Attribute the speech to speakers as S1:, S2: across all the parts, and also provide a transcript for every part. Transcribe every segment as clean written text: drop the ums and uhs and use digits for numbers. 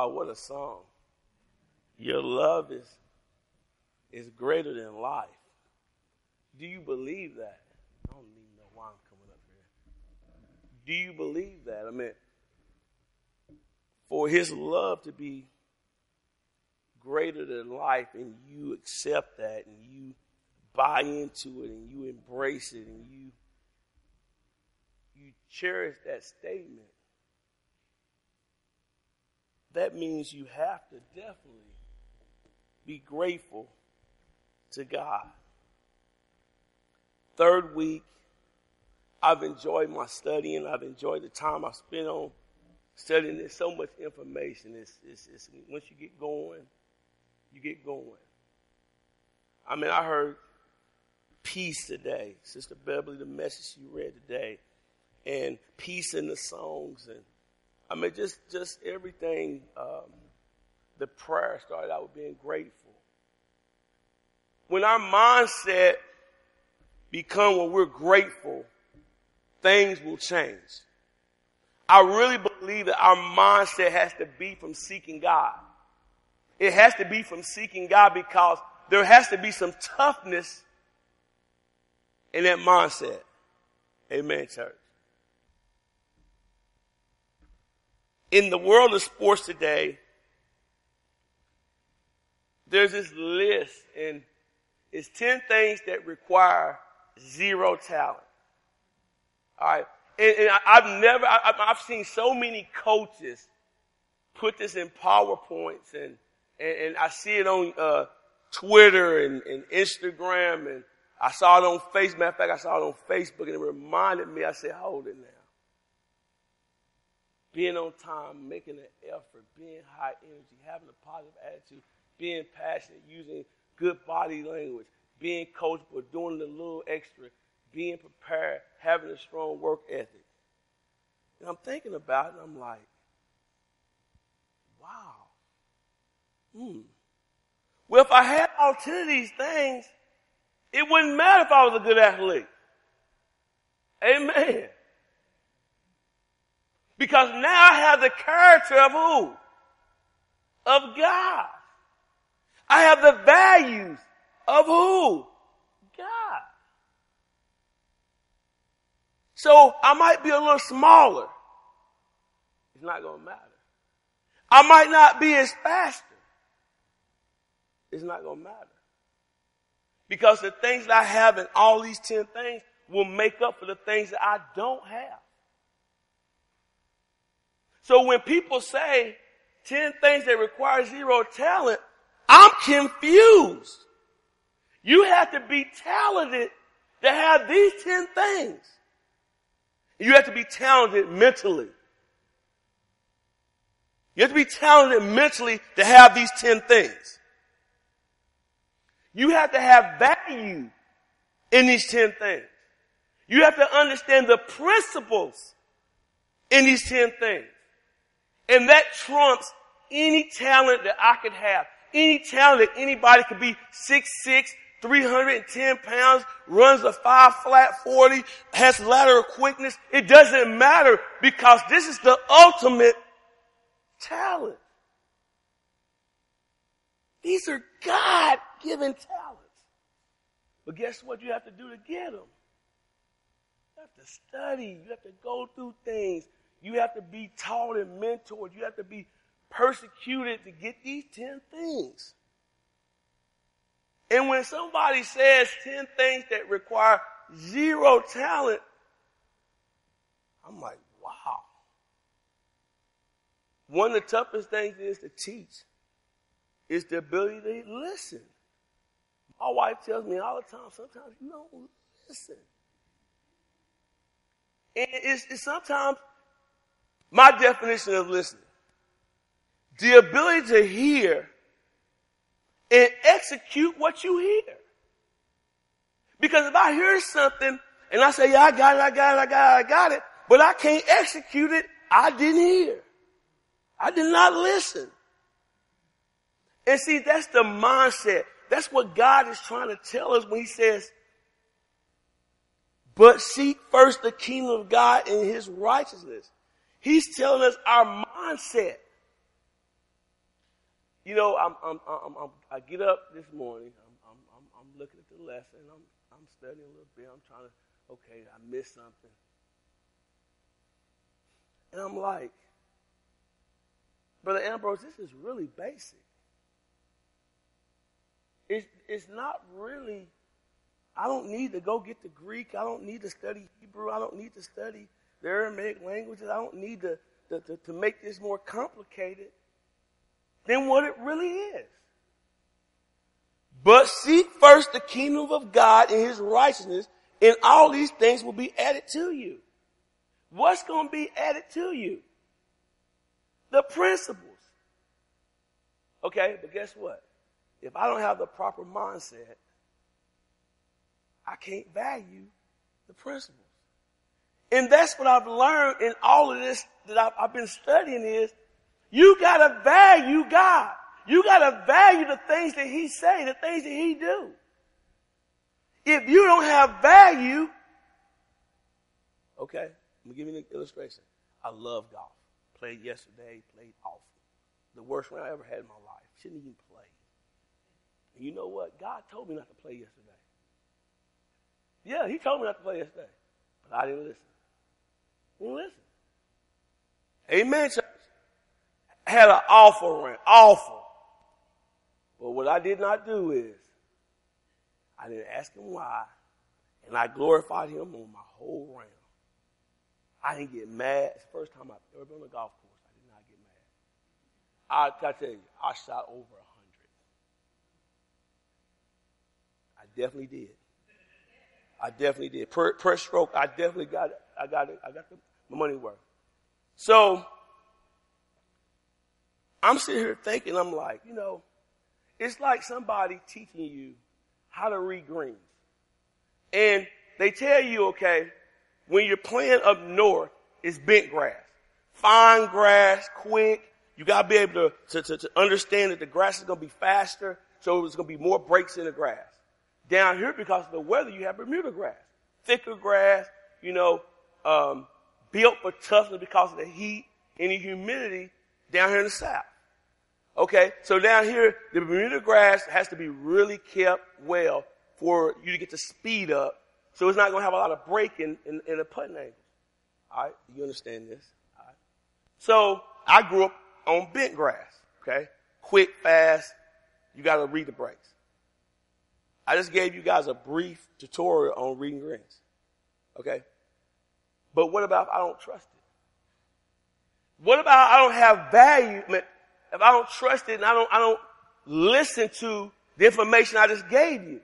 S1: Wow, what a song. Your love is greater than life. Do you believe that? I don't even know why I'm coming up here. Do you believe that? I mean, for his love to be greater than life and you accept that and you buy into it and you embrace it and you cherish that statement, that means you have to definitely be grateful to God. Third week, I've enjoyed my studying. I've enjoyed the time I spent on studying. There's so much information. It's once you get going, you get going. I mean, I heard peace today. Sister Beverly, the message you read today, and peace in the songs, and I mean, just everything. The prayer started out with being grateful. When our mindset become when we're grateful, things will change. I really believe that our mindset has to be from seeking God. It has to be from seeking God because there has to be some toughness in that mindset. Amen, church. In the world of sports today, there's this list, and it's 10 things that require zero talent. All right. And I've seen so many coaches put this in PowerPoints, and I see it on Twitter and Instagram, and I saw it on Facebook. Matter of fact, I saw it on Facebook, and it reminded me, I said, hold it now. Being on time, making an effort, being high energy, having a positive attitude, being passionate, using good body language, being coachable, doing a little extra, being prepared, having a strong work ethic. And I'm thinking about it, and I'm like, wow. Well, if I had all 10 of these things, it wouldn't matter if I was a good athlete. Amen. Because now I have the character of who? Of God. I have the values of who? God. So I might be a little smaller. It's not going to matter. I might not be as faster. It's not going to matter. Because the things that I have in all these 10 things will make up for the things that I don't have. So when people say 10 things that require zero talent, I'm confused. You have to be talented to have these 10 things. You have to be talented mentally. You have to be talented mentally to have these 10 things. You have to have value in these 10 things. You have to understand the principles in these 10 things. And that trumps any talent that I could have. Any talent that anybody could be 6'6", 310 pounds, runs a 5 flat 40, has lateral quickness. It doesn't matter because this is the ultimate talent. These are God-given talents. But guess what you have to do to get them? You have to study. You have to go through things. You have to be taught and mentored. You have to be persecuted to get these 10 things. And when somebody says 10 things that require zero talent, I'm like, wow. One of the toughest things is to teach is the ability to listen. My wife tells me all the time, sometimes you don't listen. And it's sometimes my definition of listening. The ability to hear and execute what you hear. Because if I hear something and I say, yeah, I got it, but I can't execute it, I didn't hear. I did not listen. And see, that's the mindset. That's what God is trying to tell us when he says, but seek first the kingdom of God and his righteousness. He's telling us our mindset You know, I get up this morning. I'm looking at the lesson. I'm studying a little bit. I'm trying to, okay, I missed something. And I'm like, Brother Ambrose, this is really basic. It's not really, I don't need to go get the Greek. I don't need to study Hebrew. I don't need to study the Aramaic languages. I don't need to make this more complicated than what it really is. But seek first the kingdom of God and his righteousness, and all these things will be added to you. What's going to be added to you? The principles. Okay, but guess what? If I don't have the proper mindset, I can't value the principles. And that's what I've learned in all of this that I've been studying is, you got to value God. You got to value the things that he say, the things that he do. If you don't have value, okay, let me give you an illustration. I love golf. Played yesterday, played awful. The worst round I ever had in my life. Shouldn't even play. And you know what? God told me not to play yesterday. Yeah, he told me not to play yesterday. But I didn't listen. Didn't listen. Amen, church. I had an awful round. Awful. But what I did not do is, I didn't ask him why. And I glorified him on my whole round. I didn't get mad. It's the first time I've ever been on a golf course. I did not get mad. I tell you, I shot over 100. I definitely did. I definitely did. Per stroke, I definitely got it. I got the money worth. So, I'm sitting here thinking, I'm like, you know, it's like somebody teaching you how to read greens. And they tell you, okay, when you're playing up north, it's bent grass. Fine grass, quick. You got to be able to understand that the grass is going to be faster, so there's going to be more breaks in the grass. Down here, because of the weather, you have Bermuda grass. Thicker grass, you know, built for toughness because of the heat and the humidity down here in the south. Okay, so down here, the Bermuda grass has to be really kept well for you to get the speed up, so it's not going to have a lot of break in the putting angle. All right, you understand this? All right. So I grew up on bent grass, okay? Quick, fast, you got to read the breaks. I just gave you guys a brief tutorial on reading greens, okay? But what about if I don't trust it? What about I don't have value? If I don't trust it and I don't listen to the information I just gave you,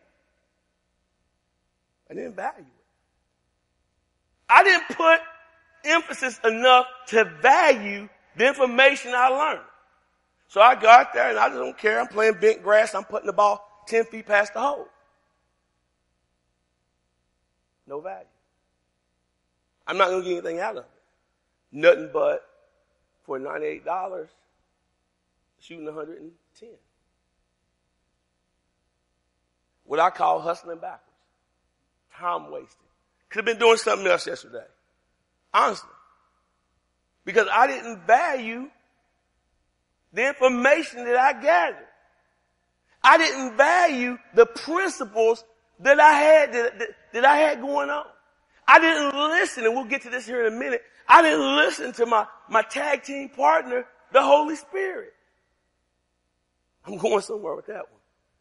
S1: I didn't value it. I didn't put emphasis enough to value the information I learned. So I go out there and I just don't care. I'm playing bent grass. I'm putting the ball 10 feet past the hole. No value. I'm not going to get anything out of it. Nothing but for $98, shooting 110. What I call hustling backwards. Time wasted. Could have been doing something else yesterday. Honestly. Because I didn't value the information that I gathered. I didn't value the principles that I had going on. I didn't listen, and we'll get to this here in a minute. I didn't listen to my tag team partner, the Holy Spirit. I'm going somewhere with that one.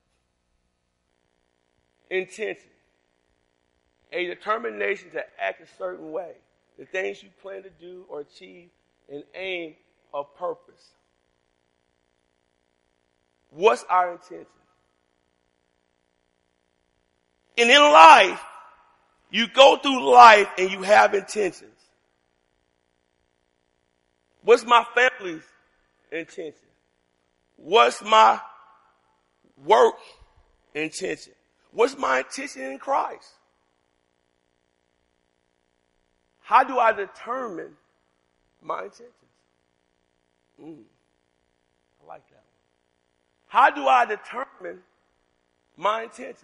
S1: Intention. A determination to act a certain way. The things you plan to do or achieve, an aim of purpose. What's our intention? And in life, you go through life and you have intentions. What's my family's intention? What's my work intention? What's my intention in Christ? How do I determine my intentions? I like that one. How do I determine my intentions?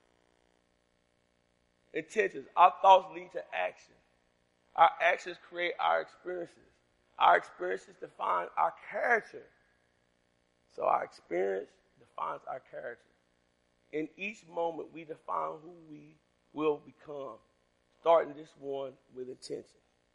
S1: Intentions. Our thoughts lead to action. Our actions create our experiences. Our experiences define our character. So our experience defines our character. In each moment, we define who we will become, starting this one with intention.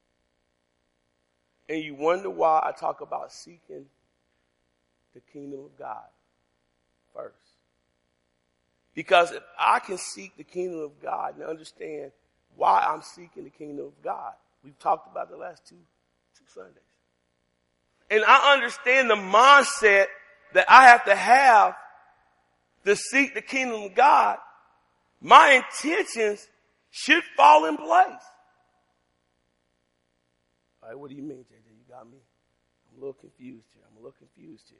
S1: And you wonder why I talk about seeking the kingdom of God first. Because if I can seek the kingdom of God and understand why I'm seeking the kingdom of God, we've talked about the last two Sundays. And I understand the mindset that I have to seek the kingdom of God, my intentions should fall in place. All right, what do you mean, JJ? You got me? I'm a little confused here.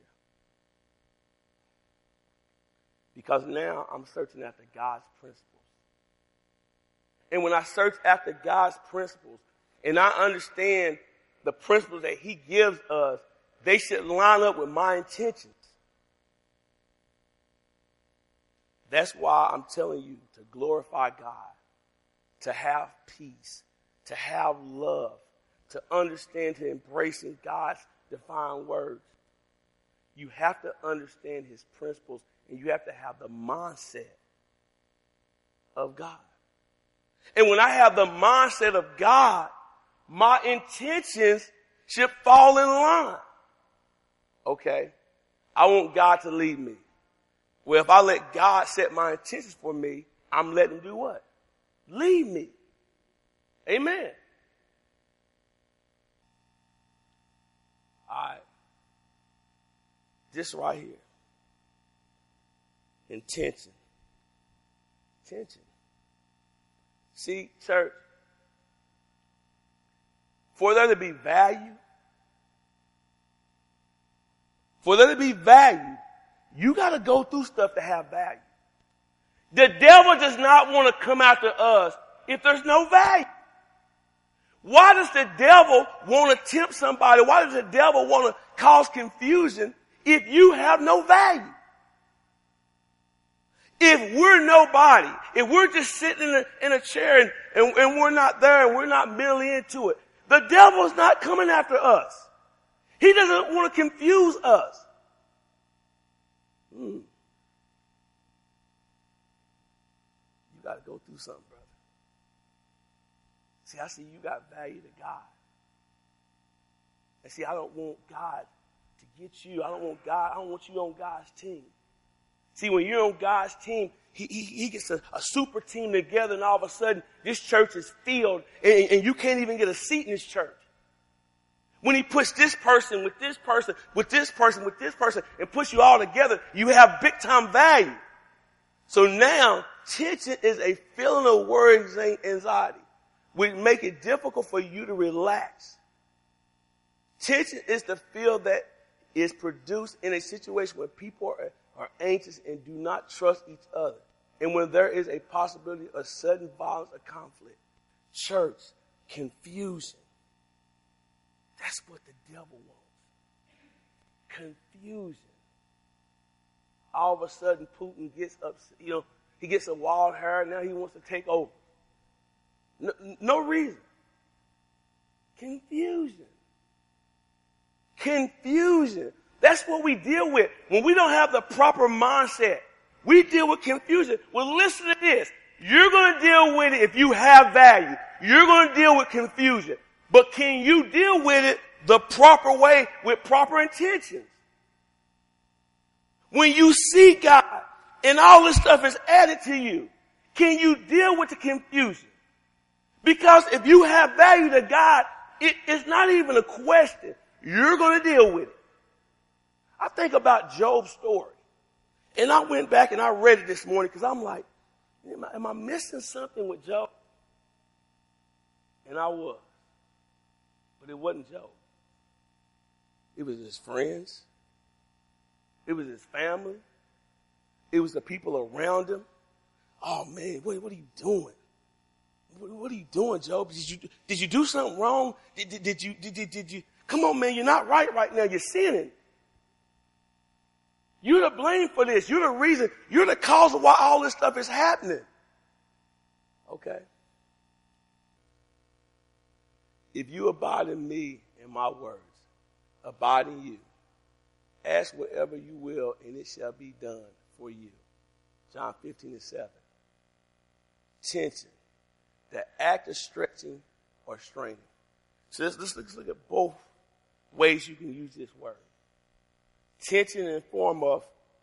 S1: Because now I'm searching after God's principles. And when I search after God's principles, and I understand the principles that he gives us, they should line up with my intentions. That's why I'm telling you to glorify God, to have peace, to have love, to understand, to embracing God's divine words. You have to understand his principles, and you have to have the mindset of God. And when I have the mindset of God, my intentions should fall in line. Okay, I want God to lead me. Well, if I let God set my intentions for me, I'm letting him do what? Lead me. Amen. All right. This right here. Intention. See, church, for there to be value, you got to go through stuff to have value. The devil does not want to come after us if there's no value. Why does the devil want to tempt somebody? Why does the devil want to cause confusion if you have no value? If we're nobody, if we're just sitting in a chair and we're not there and we're not mentally into it, the devil's not coming after us. He doesn't want to confuse us. You got to go through something, brother. See, I see you got value to God. And see, I don't want God to get you. I don't want you on God's team. See, when you're on God's team, he gets a super team together, and all of a sudden, this church is filled, and you can't even get a seat in this church. When he puts this person with this person, with this person, with this person, and puts you all together, you have big time value. So now, tension is a feeling of worry and anxiety, which make it difficult for you to relax. Tension is the feel that is produced in a situation where people are anxious and do not trust each other, and when there is a possibility of sudden violence or conflict. Church, confusion. That's what the devil wants. Confusion. All of a sudden, Putin gets upset. He gets a wild hair. Now he wants to take over. No reason. Confusion. That's what we deal with. When we don't have the proper mindset, we deal with confusion. Well, listen to this. You're going to deal with it if you have value. You're going to deal with confusion. But can you deal with it the proper way with proper intentions? When you see God and all this stuff is added to you, can you deal with the confusion? Because if you have value to God, it's not even a question. You're going to deal with it. I think about Job's story. And I went back and I read it this morning because I'm like, am I missing something with Job? And I was. But it wasn't Job. It was his friends. It was his family. It was the people around him. Oh man, what are you doing? What are you doing, Job? Did you do something wrong? Did you? Come on, man, you're not right now. You're sinning. You're to blame for this. You're the reason. You're the cause of why all this stuff is happening. Okay. If you abide in me and my words abide in you, ask whatever you will, and it shall be done for you. John 15:7. Tension. The act of stretching or straining. So let's look at both ways you can use this word. Tension in the form of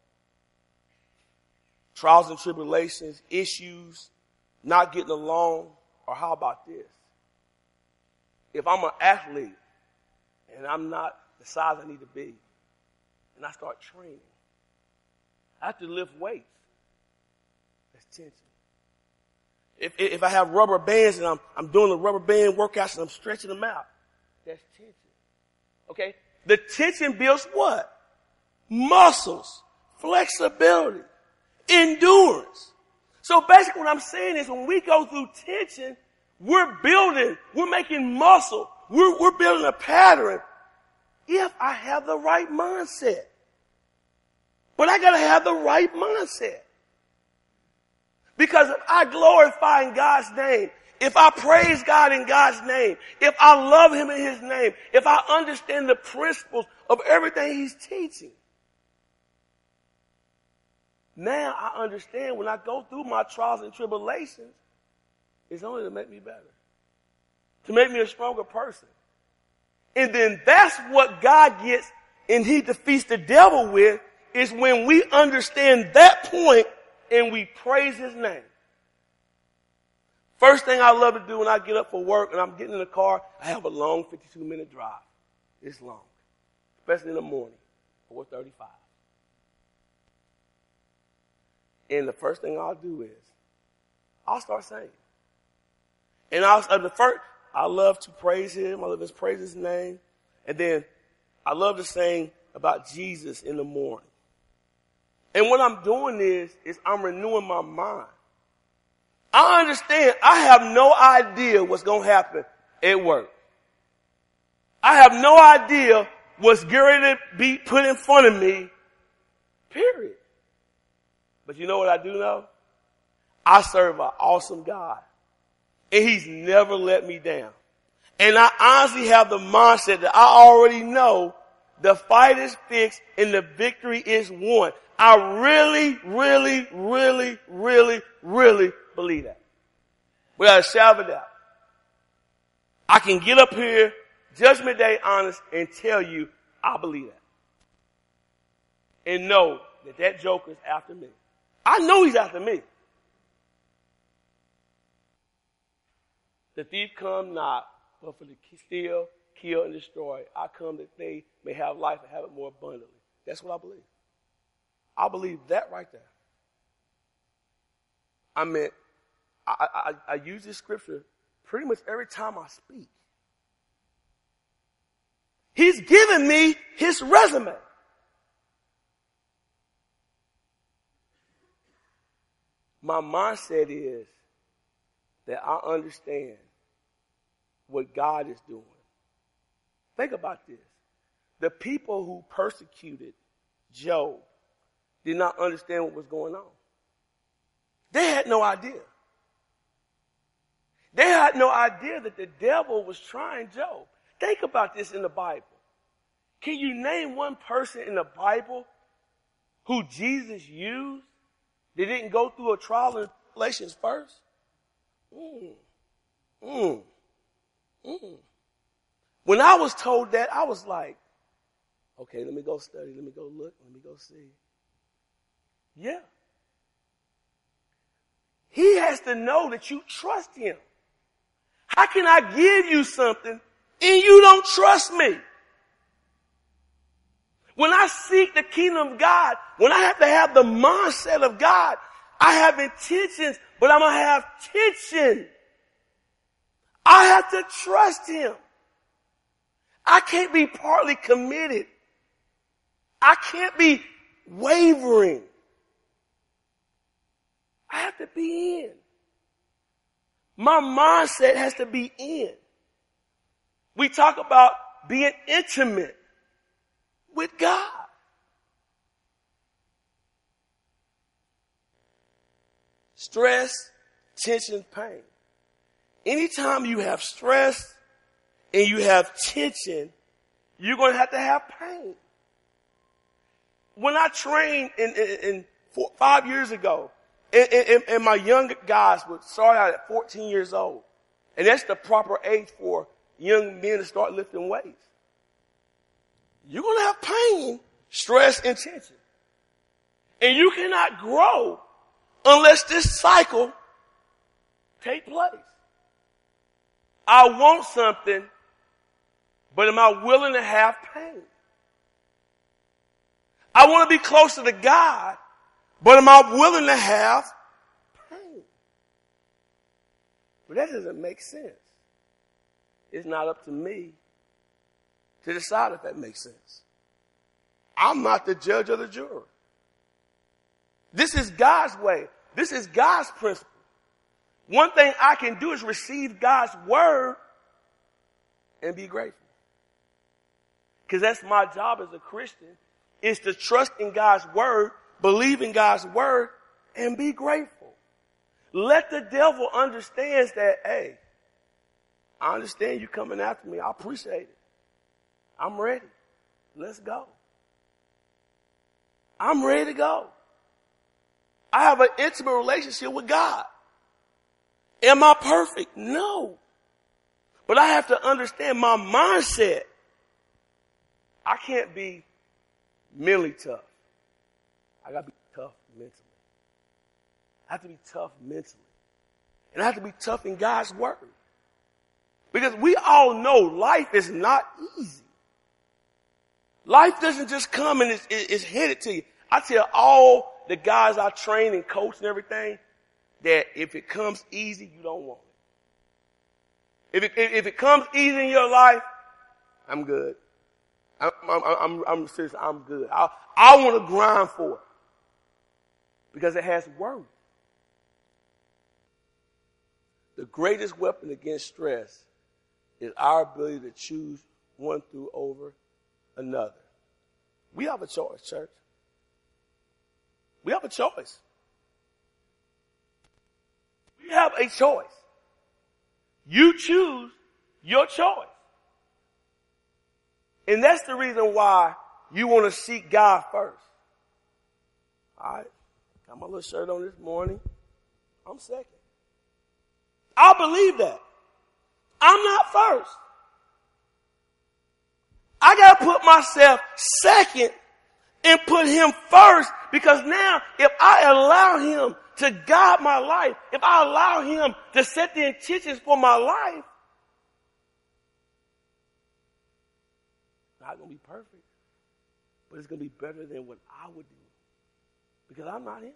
S1: trials and tribulations, issues, not getting along, or how about this? If I'm an athlete and I'm not the size I need to be, and I start training, I have to lift weights. That's tension. If I have rubber bands and I'm doing the rubber band workouts and I'm stretching them out, that's tension. Okay? The tension builds what? Muscles, flexibility, endurance. So basically what I'm saying is when we go through tension, we're making muscle, we're building a pattern if I have the right mindset. But I gotta have the right mindset. Because if I glorify in God's name, if I praise God in God's name, if I love Him in His name, if I understand the principles of everything He's teaching, now I understand when I go through my trials and tribulations, it's only to make me better, to make me a stronger person. And then that's what God gets and He defeats the devil with, is when we understand that point and we praise His name. First thing I love to do when I get up for work and I'm getting in the car, I have a long 52-minute drive. It's long, especially in the morning, 4:35. And the first thing I'll do is I'll start singing. And I love to praise Him. I love to praise His name. And then I love to sing about Jesus in the morning. And what I'm doing is I'm renewing my mind. I understand I have no idea what's going to happen at work. I have no idea what's going to be put in front of me, period. But you know what I do know? I serve an awesome God. And He's never let me down. And I honestly have the mindset that I already know the fight is fixed and the victory is won. I really, really, really, really, really believe that. Without a shadow of a doubt. I can get up here, Judgment Day honest, and tell you I believe that. And know that joker is after me. I know he's after me. The thief come not, but for to steal, kill, and destroy. I come that they may have life and have it more abundantly. That's what I believe. I believe that right there. I mean, I use this scripture pretty much every time I speak. He's given me His resume. My mindset is that I understand what God is doing. Think about this. The people who persecuted Job did not understand what was going on. They had no idea. They had no idea that the devil was trying Job. Think about this in the Bible. Can you name one person in the Bible who Jesus used that didn't go through a trial and tribulations first? When I was told that, I was like, okay, let me go study, let me go look, let me go see. Yeah. He has to know that you trust Him. How can I give you something and you don't trust me? When I seek the kingdom of God, when I have to have the mindset of God, I have intentions, but I'm going to have tension. I have to trust Him. I can't be partly committed. I can't be wavering. I have to be in. My mindset has to be in. We talk about being intimate with God. Stress, tension, pain. Anytime you have stress and you have tension, you're going to have pain. When I trained in 5 years ago, and my young guys would start out at 14 years old. And that's the proper age for young men to start lifting weights. You're going to have pain, stress, and tension. And you cannot grow unless this cycle take place. I want something, but am I willing to have pain? I want to be closer to God, but am I willing to have pain? But that doesn't make sense. It's not up to me to decide if that makes sense. I'm not the judge or the juror. This is God's way. This is God's principle. One thing I can do is receive God's word and be grateful. Because that's my job as a Christian, is to trust in God's word, believe in God's word, and be grateful. Let the devil understand that, hey, I understand you coming after me. I appreciate it. I'm ready. Let's go. I'm ready to go. I have an intimate relationship with God. Am I perfect? No. But I have to understand my mindset. I can't be mentally tough. I got to be tough mentally. I have to be tough mentally. And I have to be tough in God's word. Because we all know life is not easy. Life doesn't just come and it's handed to you. I tell all the guys I train and coach and everything that if it comes easy, you don't want it. If it comes easy in your life, I'm good. I'm serious. I'm good. I want to grind for it because it has worth. The greatest weapon against stress is our ability to choose one through over another. We have a choice, church. We have a choice. We have a choice. You choose your choice. And that's the reason why you want to seek God first. All right. Got my little shirt on this morning. I'm second. I believe that. I'm not first. I got to put myself second and put him first, because now if I allow him to guide my life, if I allow him to set the intentions for my life, it's not going to be perfect, but it's going to be better than what I would do, because I'm not him.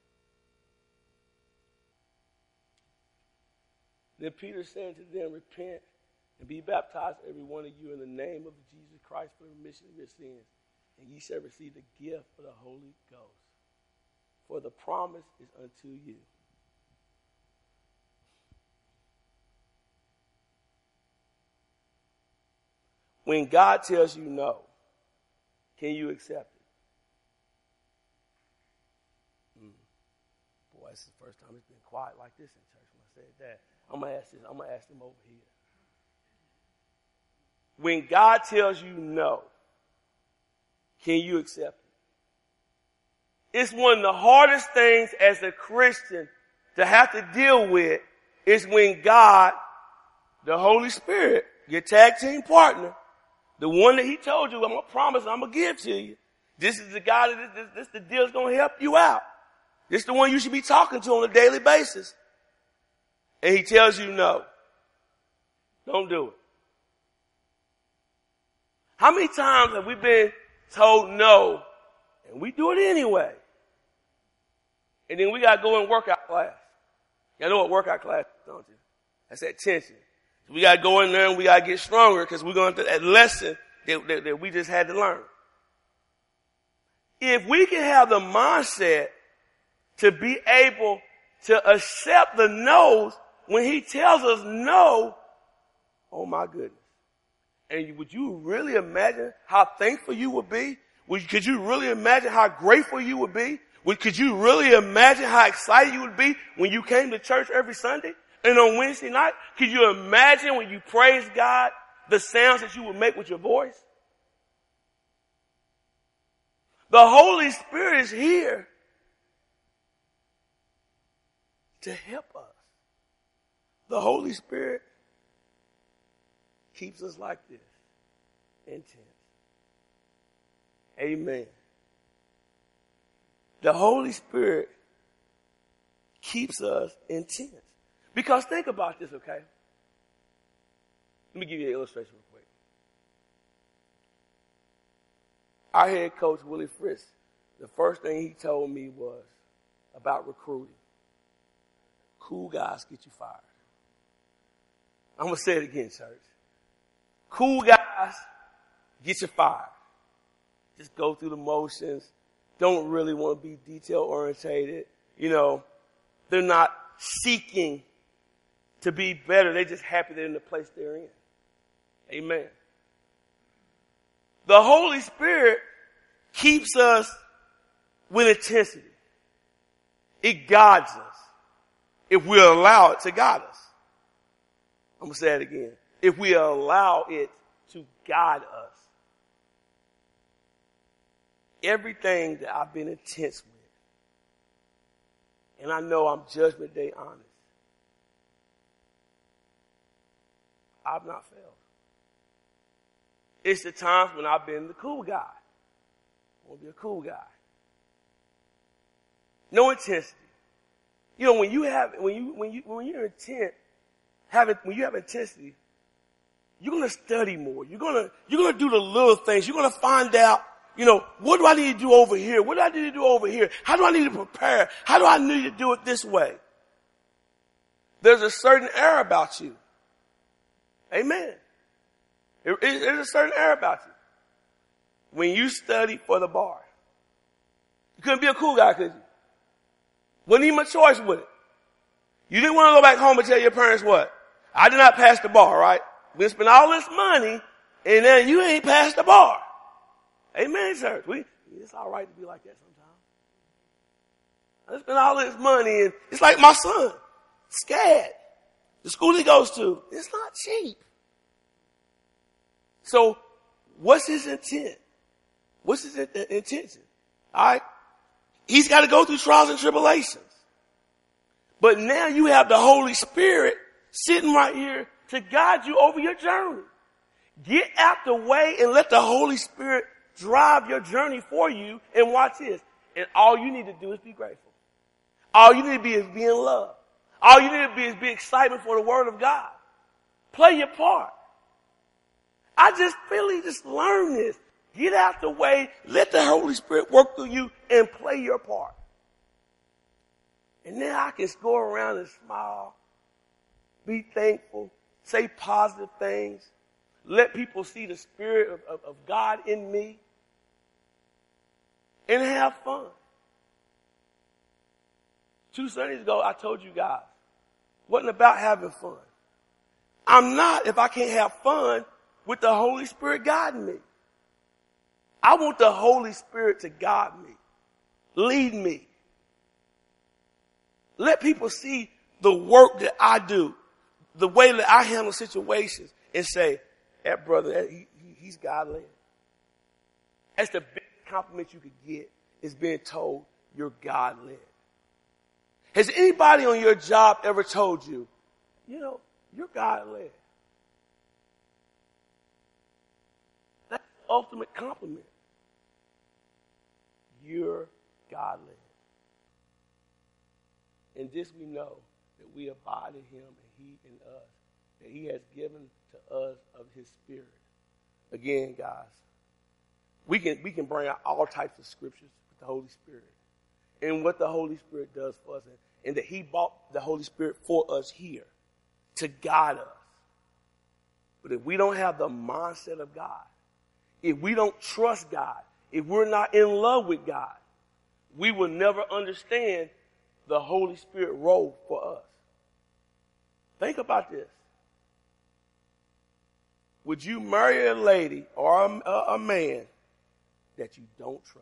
S1: Then Peter said to them, repent and be baptized, every one of you, in the name of Jesus Christ for the remission of your sins, and ye shall receive the gift of the Holy Ghost. For the promise is unto you. When God tells you no, can you accept it? Boy, this is the first time it's been quiet like this in church when I said that. I'm going to ask them over here. When God tells you no, can you accept it? It's one of the hardest things as a Christian to have to deal with is when God, the Holy Spirit, your tag team partner, the one that he told you, I'm going to promise, I'm going to give to you. This is the guy this the deal is going to help you out. This is the one you should be talking to on a daily basis. And he tells you no. Don't do it. How many times have we been told no, and we do it anyway? And then we got to go in workout class. You know what workout class is, don't you? That's that tension. So we got to go in there and we got to get stronger because we're going to that lesson that we just had to learn. If we can have the mindset to be able to accept the no's when he tells us no, oh my goodness. And would you really imagine how thankful you would be? Could you really imagine how grateful you would be? Could you really imagine how excited you would be when you came to church every Sunday and on Wednesday night? Could you imagine when you praise God, the sounds that you would make with your voice? The Holy Spirit is here to help us. The Holy Spirit keeps us like this, intense. Amen. The Holy Spirit keeps us intense. Because think about this, okay? Let me give you an illustration real quick. Our head coach, Willie Fritz, the first thing he told me was about recruiting. Cool guys get you fired. I'm going to say it again, church. Cool guys get you fired. Just go through the motions. Don't really want to be detail orientated. You know, they're not seeking to be better. They're just happy they're in the place they're in. Amen. The Holy Spirit keeps us with intensity. It guides us if we allow it to guide us. I'm going to say it again. If we allow it to guide us. Everything that I've been intense with, and I know I'm Judgment Day honest, I've not failed. It's the times when I've been the cool guy. I want to be a cool guy. No intensity. You know, when you're intent, when you have intensity, you're going to study more. You're going to do the little things. You're going to find out, you know, what do I need to do over here? What do I need to do over here? How do I need to prepare? How do I need to do it this way? There's a certain air about you. Amen. There's a certain air about you. When you study for the bar. You couldn't be a cool guy, could you? Wasn't even a choice with it. You didn't want to go back home and tell your parents what? I did not pass the bar, right? We spent all this money and then you ain't passed the bar. Amen, church. It's all right to be like that sometimes. I spent all this money and it's like my son, scared. The school he goes to, it's not cheap. So what's his intent? What's his intention? All right. He's got to go through trials and tribulations. But now you have the Holy Spirit sitting right here to guide you over your journey. Get out the way and let the Holy Spirit drive your journey for you. And watch this. And all you need to do is be grateful. All you need to be is be in love. All you need to be is be excited for the Word of God. Play your part. I just really just learned this. Get out the way. Let the Holy Spirit work through you and play your part. And then I can go around and smile, be thankful, say positive things, let people see the Spirit of God in me, and have fun. 2 Sundays ago, I told you guys, wasn't about having fun. I'm not if I can't have fun with the Holy Spirit guiding me. I want the Holy Spirit to guide me, lead me. Let people see the work that I do, the way that I handle situations, and say, that brother, he's God-led. That's the biggest compliment you could get, is being told you're God-led. Has anybody on your job ever told you, you know, you're God-led? That's the ultimate compliment. You're God-led. And this we know, that we abide in him and he in us, that he has given to us of his Spirit. Again, guys, we can bring out all types of scriptures with the Holy Spirit and what the Holy Spirit does for us, and that he brought the Holy Spirit for us here to guide us. But if we don't have the mindset of God, if we don't trust God, if we're not in love with God, we will never understand the Holy Spirit role for us. Think about this. Would you marry a lady or a man that you don't trust?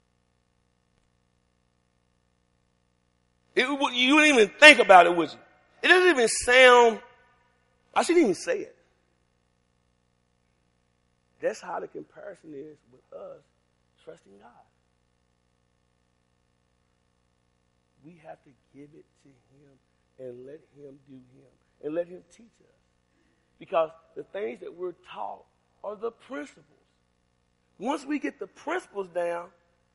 S1: You wouldn't even think about it, would you? It doesn't even sound, I shouldn't even say it. That's how the comparison is with us trusting God. we have to give it to him and let him do him and let him teach us. Because the things that we're taught are the principles. Once we get the principles down,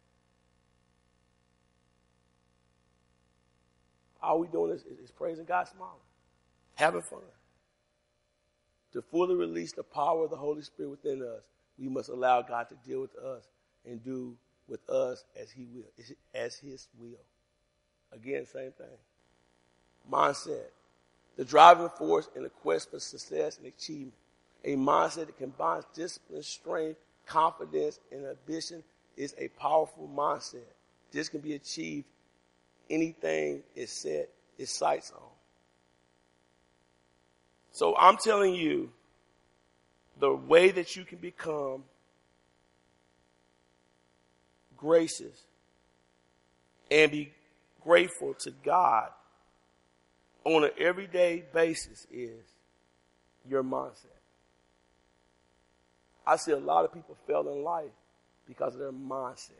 S1: all we're doing is praising God, smiling, having fun. To fully release the power of the Holy Spirit within us, we must allow God to deal with us and do with us as he will, as his will. Again, same thing. Mindset. The driving force in the quest for success and achievement. A mindset that combines discipline, strength, confidence, and ambition is a powerful mindset. This can be achieved anything is set its sights on. So I'm telling you, the way that you can become gracious and be grateful to God on an everyday basis is your mindset. I see a lot of people fail in life because of their mindset.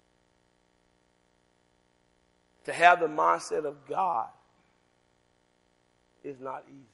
S1: To have the mindset of God is not easy.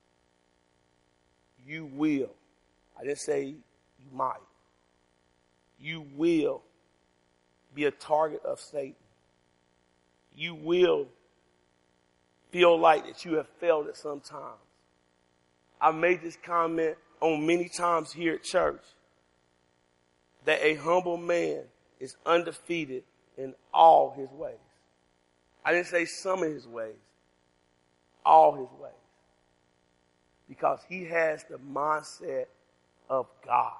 S1: You will. I didn't say you might. You will be a target of Satan. You will feel like that you have failed at some times. I've made this comment on many times here at church that a humble man is undefeated in all his ways. I didn't say some of his ways, all his ways. Because he has the mindset of God.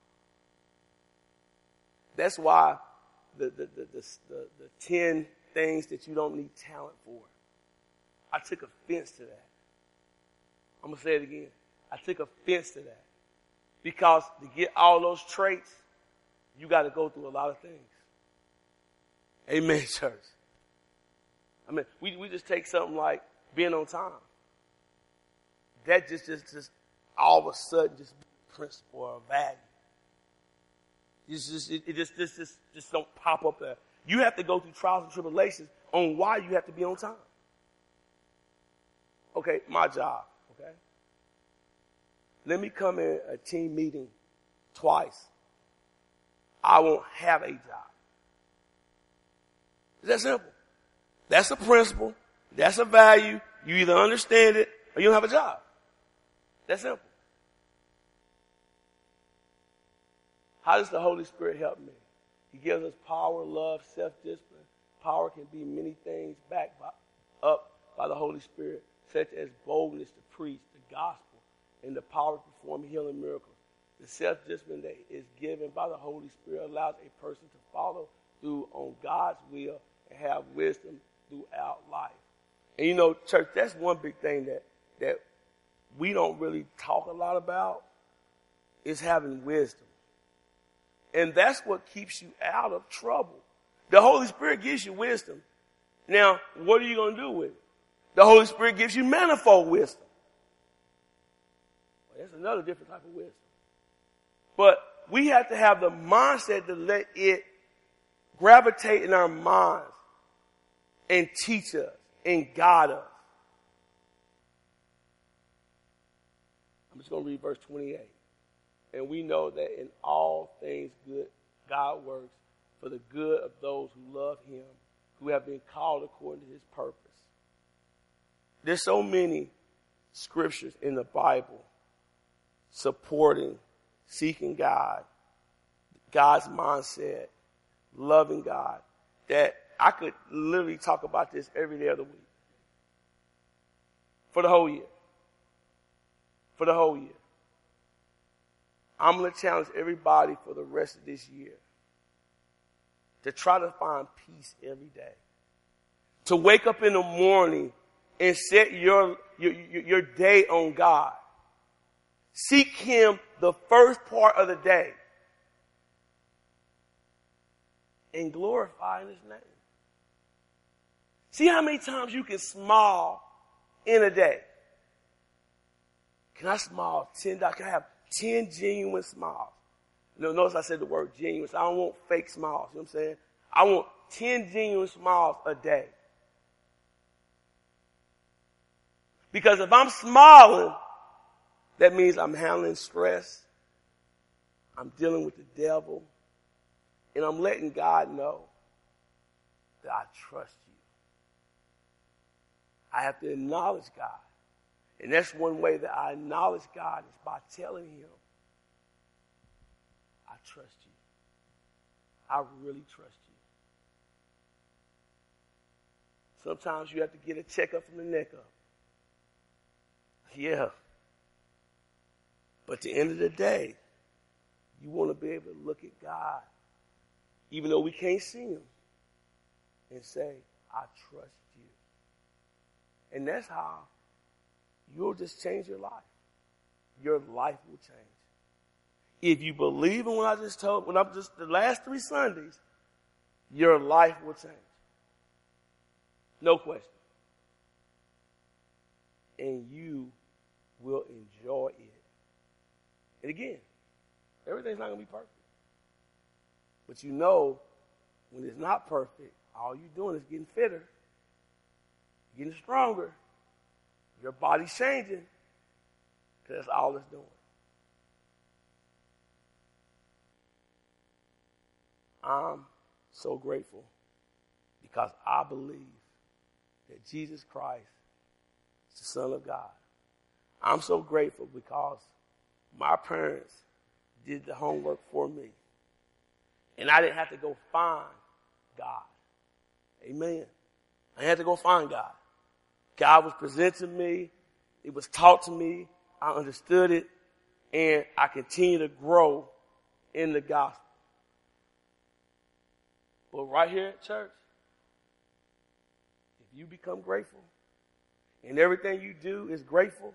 S1: That's why the 10 things that you don't need talent for. I took offense to that. I'm going to say it again. I took offense to that. Because to get all those traits, you got to go through a lot of things. Amen, church. I mean, we just take something like being on time. That just all of a sudden just principle or value. It just don't pop up there. You have to go through trials and tribulations on why you have to be on time. Okay, my job, okay? Let me come in a team meeting twice. I won't have a job. It's that simple. That's a principle. That's a value. You either understand it or you don't have a job. That's simple. How does the Holy Spirit help me? He gives us power, love, self-discipline. Power can be many things backed up by the Holy Spirit, such as boldness to preach the gospel and the power to perform healing miracles. The self-discipline that is given by the Holy Spirit allows a person to follow through on God's will and have wisdom throughout life. And you know, church, that's one big thing that we don't really talk a lot about is having wisdom. And that's what keeps you out of trouble. The Holy Spirit gives you wisdom. Now, what are you going to do with it? The Holy Spirit gives you manifold wisdom. Well, that's another different type of wisdom. But we have to have the mindset to let it gravitate in our minds and teach us and guide us. I'm just going to read verse 28. And we know that in all things good, God works for the good of those who love him, who have been called according to his purpose. There's so many scriptures in the Bible supporting, seeking God, God's mindset, loving God, that I could literally talk about this every day of the week. For the whole year. For the whole year. I'm going to challenge everybody for the rest of this year to try to find peace every day. To wake up in the morning and set your day on God. Seek him the first part of the day. And glorify his name. See how many times you can smile in a day. Can I smile 10 times? Can I have 10 genuine smiles? Notice I said the word genuine. So I don't want fake smiles. You know what I'm saying? I want 10 genuine smiles a day. Because if I'm smiling, that means I'm handling stress. I'm dealing with the devil. And I'm letting God know that I trust you. I have to acknowledge God. And that's one way that I acknowledge God is by telling him, I trust you. I really trust you. Sometimes you have to get a checkup from the neck up. Yeah. But at the end of the day, you want to be able to look at God, even though we can't see him, and say, I trust you. And that's how you'll just change your life. Your life will change. If you believe in what I just told, the last 3 Sundays, your life will change. No question. And you will enjoy it. And again, everything's not going to be perfect. But you know, when it's not perfect, all you're doing is getting fitter, getting stronger. Your body's changing because that's all it's doing. I'm so grateful because I believe that Jesus Christ is the Son of God. I'm so grateful because my parents did the homework for me. And I didn't have to go find God. Amen. I had to go find God. God was presented to me. It was taught to me. I understood it. And I continue to grow in the gospel. But right here at church, if you become grateful and everything you do is grateful,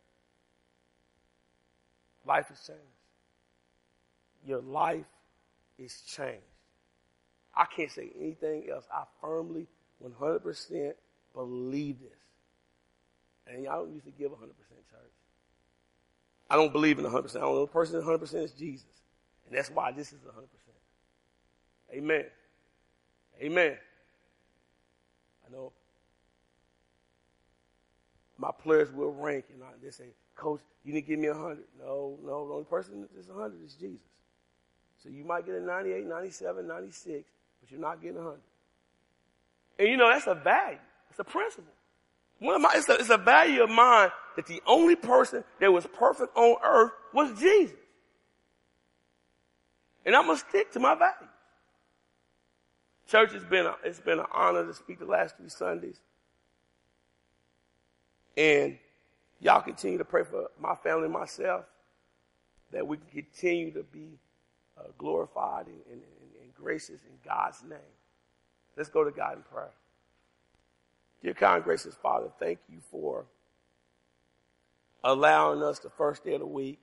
S1: life is changed. Your life is changed. I can't say anything else. I firmly, 100% believe this. And I don't usually give 100%, church. I don't believe in 100%. The only person 100% is Jesus. And that's why this is 100%. Amen. Amen. I know my players will rank and they say, Coach, you didn't give me 100. No, the only person that's 100 is Jesus. So you might get a 98, 97, 96, but you're not getting 100. And you know, that's a value. It's a principle. It's a value of mine that the only person that was perfect on earth was Jesus. And I'm going to stick to my values. Church, it's been an honor to speak the last 3 Sundays. And y'all continue to pray for my family and myself that we can continue to be glorified and gracious in God's name. Let's go to God in prayer. Dear kind, gracious Father, thank you for allowing us the first day of the week.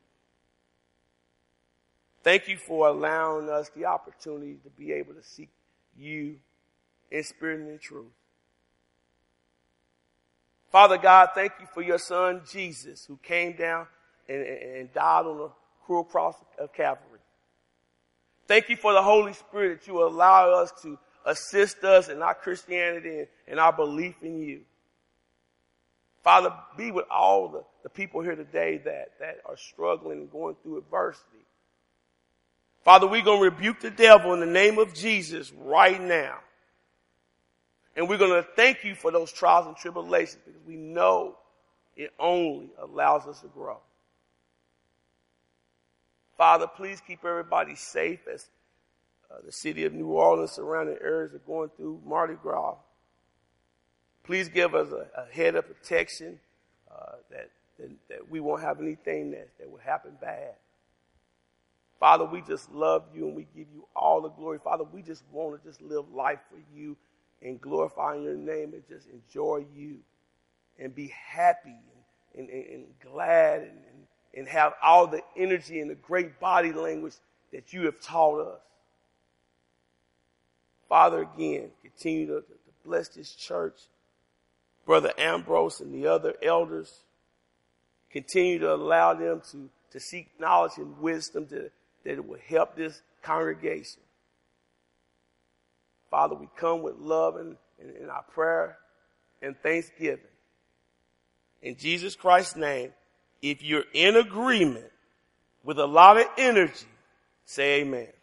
S1: Thank you for allowing us the opportunity to be able to seek you in spirit and in truth. Father God, thank you for your son, Jesus, who came down and died on the cruel cross of Calvary. Thank you for the Holy Spirit that you allow us to assist us in our Christianity and our belief in you. Father, be with all the people here today that are struggling and going through adversity. Father, we're going to rebuke the devil in the name of Jesus right now. And we're going to thank you for those trials and tribulations because we know it only allows us to grow. Father, please keep everybody safe as the city of New Orleans, surrounding areas are going through Mardi Gras. Please give us a head of protection that we won't have anything that would happen bad. Father, we just love you and we give you all the glory. Father, we just want to just live life for you and glorifying your name and just enjoy you and be happy and glad and have all the energy and the great body language that you have taught us. Father, again, continue to bless this church. Brother Ambrose and the other elders, continue to allow them to seek knowledge and wisdom that it will help this congregation. Father, we come with love in our prayer and thanksgiving. In Jesus Christ's name, if you're in agreement with a lot of energy, say amen.